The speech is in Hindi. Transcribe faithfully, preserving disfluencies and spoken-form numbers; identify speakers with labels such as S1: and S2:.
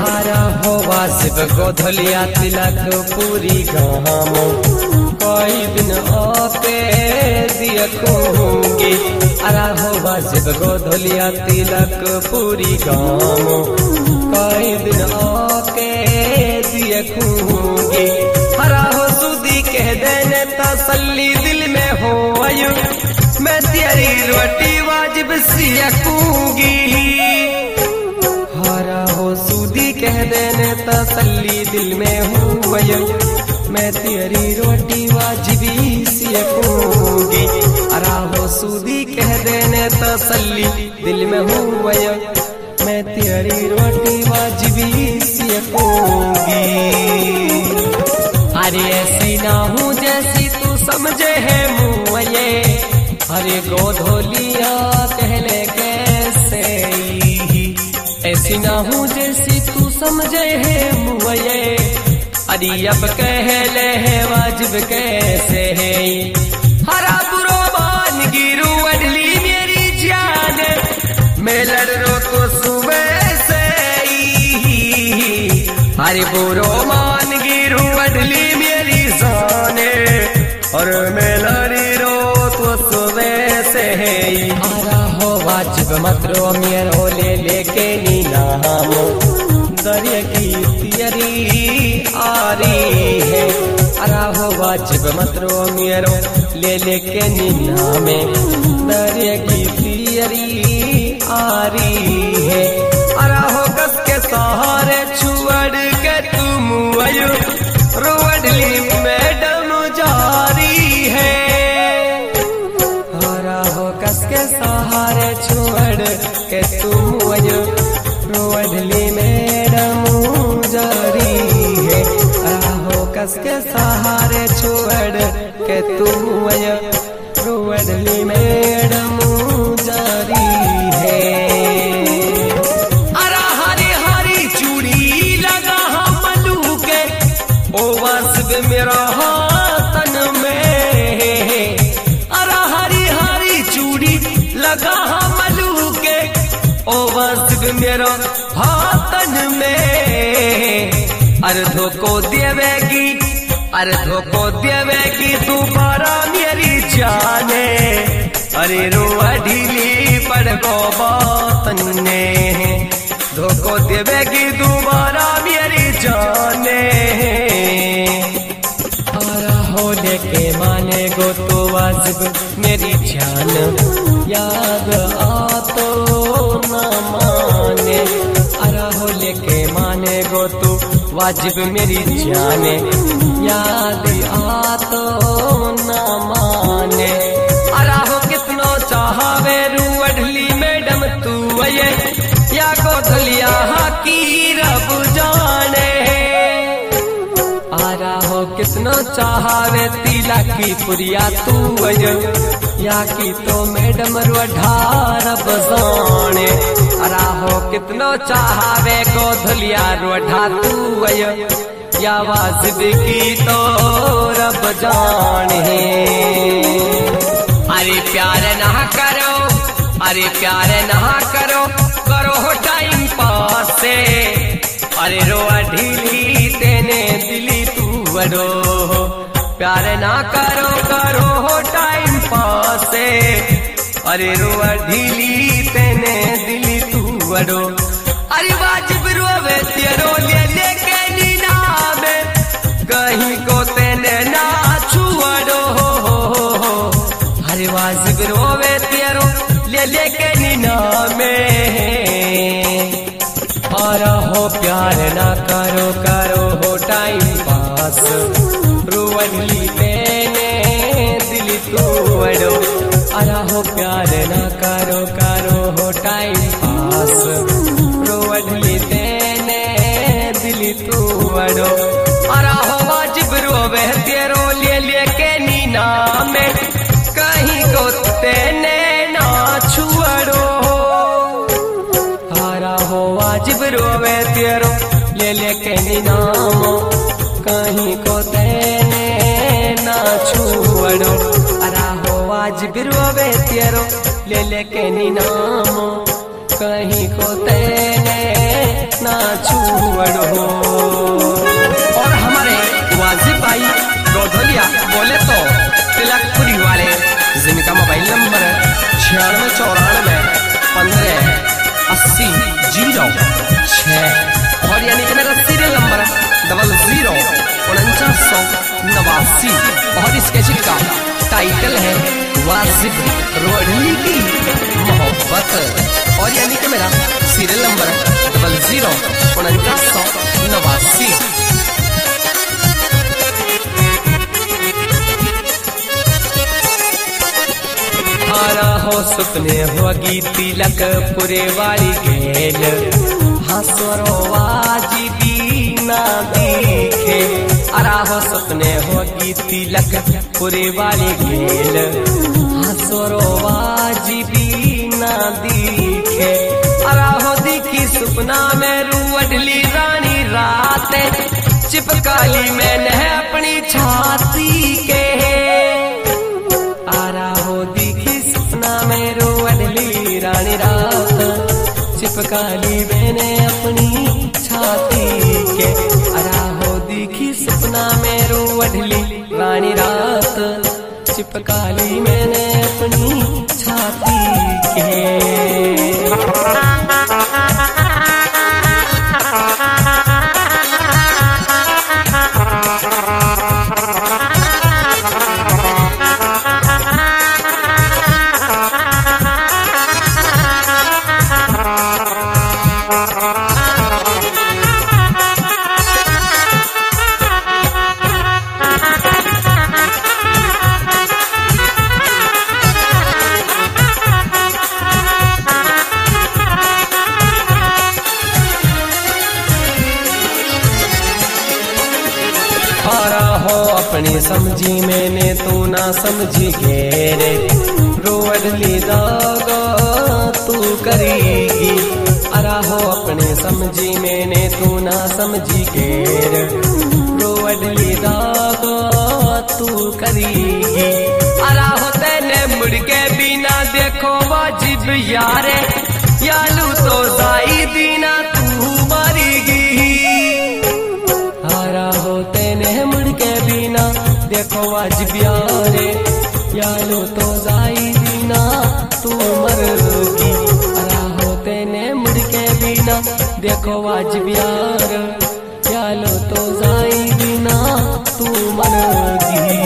S1: आरा हो वाजिब गोधलिया तिलक पूरी गाम कोई दिन आते दिया कहूँगी। आरा हो वाजिब गोधलिया तिलक पूरी गाम कोई दिन आके दिया कहूँगी। हरा हो सुदी कह देने तसल्ली दिल में हो आयु मैं तेरी रोटी वाजिब सियकूंगी। हरा हो सूदी कह देने तसल्ली दिल में हूँ मैं तेरी रोटी वाजिबी सियकूंगी। हरा हो सूदी कह देने तसल्ली दिल में हूँ मैं तेरी रोटी वाजिबी सियकूंगी। अरे ऐसी ना हूँ जैसी तू समझे है मुँह अरे गोधोलिया कहले कैसे ऐसी ना हूँ जैसी तू समझे है मुँह अरे अब कहले है वाजिब कैसे है। हरा बुरो मान गिरू अडली मेरी जान मैं लड़ रो तो सुबह से हरे बुरो मान गिरू अडली मेरी जान और मैं लड़ी रो तो सुबह से है। आरा हो वाजिब मतरो मेरो ले लेके नीलामो दरिया की तियरी आ रही है। आरा हो वाजिब मतरो मेरो ले लेके नीला में दरिया की तियरी आ रही है। आरा हो कस के सहारे छुअड़ के तुम आयु रोडली मैडम जारी है। हरा हो कस के सहारे छोड़ के तुम आयु रोडली मैडम जारी है। हरा हो कस के सहारे छोड़ के तुम आयु रोडली मैडम जारी है। अरा हरी हरी चूड़ी लगा हम मलू के ओ वाजिब मेरा हाथन में। अरा हरी हरी चूड़ी लगा हम मलू के ओ वाजिब मेरा हाथन में। अर्धों को देवेगी अर्धों को देवेगी दोबारा मेरी जाने अरे रो ढीली पड़ गो बातन ने धोखो देवेगी दोबारा मेरी जाने। आरा हो लेके माने गो तो वाजिब मेरी जान याद आ तो न माने। आरा हो लेके माने गो तो वाजिब मेरी जाने याद आ तो न माने। आरा हो कितनो चाहवे रू अडली मैडम तू ये या गोधलिया की रब जाने। आरा हो कितनो चाहवे तिला की पुरिया तू या की तो मैडम रोढ़ा रब जाने। आरा हो कितनो चाहवे गोधलिया रोढ़ा तू या वाजिब की तो रब जाने। अरे प्यार ना करो अरे प्यार ना करो करो टाइम पास से अरे रो ढीली तेने दिली तू वडो। प्यार ना करो करो टाइम पास से अरे रो ढीली तेने दिली तू वडो। अरे वाजिब रोवे तेरो ले लेके नीना में कहीं को तेने ना छुअडो। अरे वाजिब रोवे तेरो ले लेके नीना में। आरा हो प्यार ना करो करो हो टाइम पास रोवली तेने दिल तू वडो। आरा हो प्यार ना करो करो हो टाइम पास रोवली तेने दिल तू वडो। आरा हो वाजिब रोवे तेरो ले लेके नीना में कहीं को तेने ना छुअड़ो। आरा हो वाजिब रोवे तेरो ले लेके नीनामो कहीं को तेने ना छुअड़ो। आरा हो वाजिब रोवे तेरो ले लेके नीनामो कहीं को तेने ना छोड़ो। और हमारे वाजिब भाई गौधलिया बोले तो तिलकपुरी वाले, जिनका मोबाइल नंबर छियानवे चौरानवे पंद्रह अस्सी जीरो छः और यानी कि मेरा सीरियल नंबर डबल जीरो उनचास सौ नवासी। और इस कैसेट का टाइटल है वाजिब रोडली की मोहब्बत। और यानी कि मेरा सीरियल नंबर डबल जीरो उनचास सौ नवासी। आरा हो सपने होगी तिलकपुरे वाली गेल, हंसरो वाजिबी ना दिखे। आरा हो सपने होगी तिलकपुरे वाली गेल, हंसरो वाजिबी ना दिखे। आरा हो दिखी सपना में रुअडली रानी रात, चिपकाली मैंने अपनी छाती के। आरा हो दिखी सपना में रुअडली रानी रात, चिपकाली मैंने अपनी छाती के। आरा हो दिखी सपना में रुअडली रानी रात, चिपकाली मैंने अपनी छाती के। अपनी समझी मैंने तू ना समझी घेरे, रोअडली दागा तू करेगी। अरा हो अपने समझी मैंने तू ना समझी घेर, रोअडली दागा तू करेगी। अरा हो तेने मुड़ के बिना देखो वाजिब यारे, यालू तो जाई दीना तू मरेगी। आरा हो तेने मुड़ के बिना देखो वाजिब यारे, यालो तो जाई दीना तू मरेगी। आरा हो तेने मुड़ के बिना देखो वाजिब यार, यालो तो जाई दीना तू मरेगी।